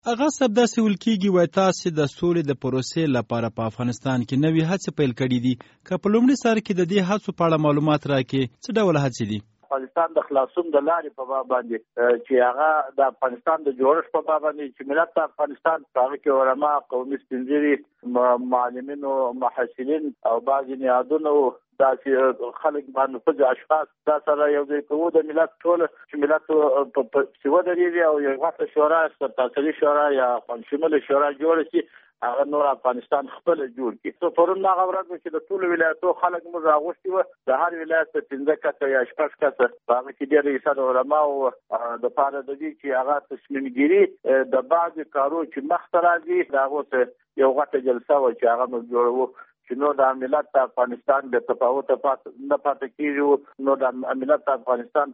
هغه صاحب داسې ویل کېږي وایي تاسې د سولې د پروسې لپاره په افغانستان کې نوې هڅې پیل کړي دي. که په لومړي سر کې د دې هڅو په اړه معلومات راکړې، څه ډول هڅې دي؟ افغانستان د خلاصون د لارې په باب باندې چې هغه د افغانستان د جوړښت په باب باندې چې ملت د افغانستان په هغه کې علما، قومي سپین ږیري، معلمین او محصلین او بعض نهادونو داسې خلک باندې اشخاص دا سره یو ځای کوو د ملت ټول چې ملت په سیوه درېږي او یو غټه شورا سرتاسري شورا یا پنځشنبه شورا جوړه شي، هغه نور افغانستان خپل جوړ کړي. څو پرون هغه ورځ چې د ټولو ولایتو خلک موږ راغوښتي وو، د هر ولایت 15 کسه یا 6 کسه هغه کې ډېر ایساد علما او د پاره د دې چې هغه تصمیم ګیری د بعض کارو چې مخ ته راځي دا اوس یو غټه جلسه و چې هغه موږ جوړو چې نو د ملت د افغانستان د تفاوت نه پاتې کیږي، نو د ملت د افغانستان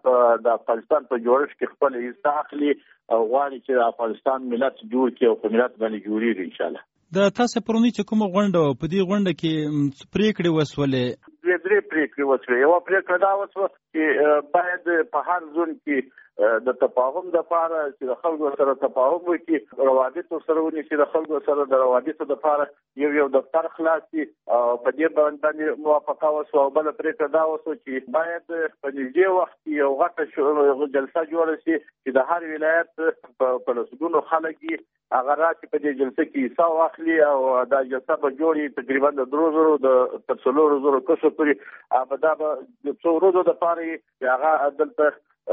په جوړښت کې خپل حصہ اخلي او غواړي چې د افغانستان ملت جوړ کړي او په ملت باندې جوړیږي ان شاء الله. د تاسو پرونی چې کومه غونډه په دې غونډه کې پریکړې وسولې؟ درې پریکړې وسولې. یو پریکړه دا وسوه چې باید په هر ځون کې د تفاهم لپاره چې د خلکو سره تفاهم وکړي، روابط سره ونیسي، د خلکو سره د روابطو لپاره یو دفتر خلاص شي او په دې باندې موافقه وسوه. او بل پریکړه دا وسوه چې باید په نږدې وخت کې یو غټه جلسه جوړه شي چې د هر ولایت په لسګونو خلک هغه راشي په دې جلسه کې حصہ واخلي او دا جلسه به جوړي تقریبا د 3000 تر 4000 کسو پورې. دا به د څو ورځو لپاره هغه دلته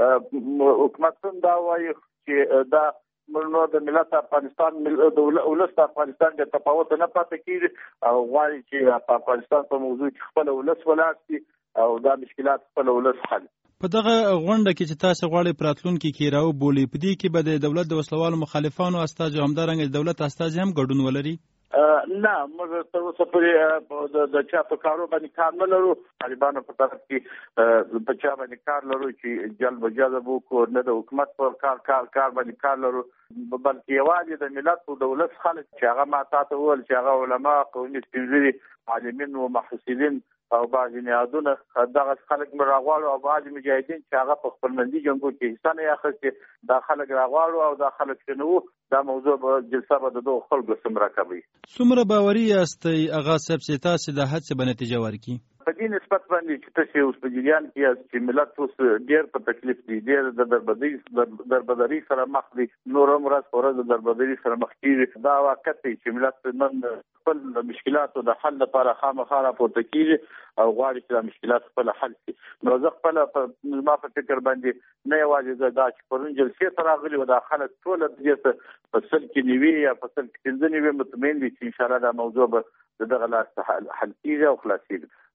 حکومت هم دا وایي چې دا نو د ملت افغانستان د ولس افغانستان د تفاوت نه پاتې کیږي او غواړي چې په افغانستان په موضوع کې خپل ولس ولاړ شي او دا مشکلات خپل ولس حل. په دغه غونډه کې چې تاسو غواړئ په راتلونکي کې راوبولئ، په دې کې به د دولت د وسلوالو مخالفانو استازي او همدارنګه د دولت استازي هم ګډون ولري؟ نه، موږ تر اوسه پورې د چا په کارو باندې کار نه لرو. طالبانو په طرف کې په چا باندې کار لرو چې جلب جذب وکړو، نه د حکومت پر کار باندې کار لرو، بلکې یوازې د ملت او دولت خلک چې هغه ما تاسو وویل چې هغه علما، قومي سپین ږیري، معلمین او محصلین او بعض نهادونه دغه خلک راغواړو او بعض مجاهدین چې هغه په خپلمندي جنګو کې حصہ نه اخیستي دا خلک راغواړو او دا خلک چې نو دا موضوع به جلسه به د دوه خلکو سره کوي. څومره باوري یاستئ هغه صاحب چې تاسو د هڅې به نتیجه ورکړي؟ په دې نسبت باندې چې تاسو اوس په جریان کې چې ملت اوس ډېر په تکلیف دي، ډېر د دربدري سره مخ دي، نور هم ورځ د دربدري سره مخ کیږي. دا واقع دی چې ملت نن خپل مشکلاتو د حل لپاره خامخا راپورته کیږي او غواړي چې دا مشکلات خپل حل کړي. نو زه خپل ما په فکر باندې نه یوازې دا چې پرون جلسې ته راغلي و دا خلک ټول دې په سل کې نیوي یا په سل کې 15 مطمئن دي چې ان شاء الله دا موضوع به دغه لاس حل کیږي او خلاصيږي.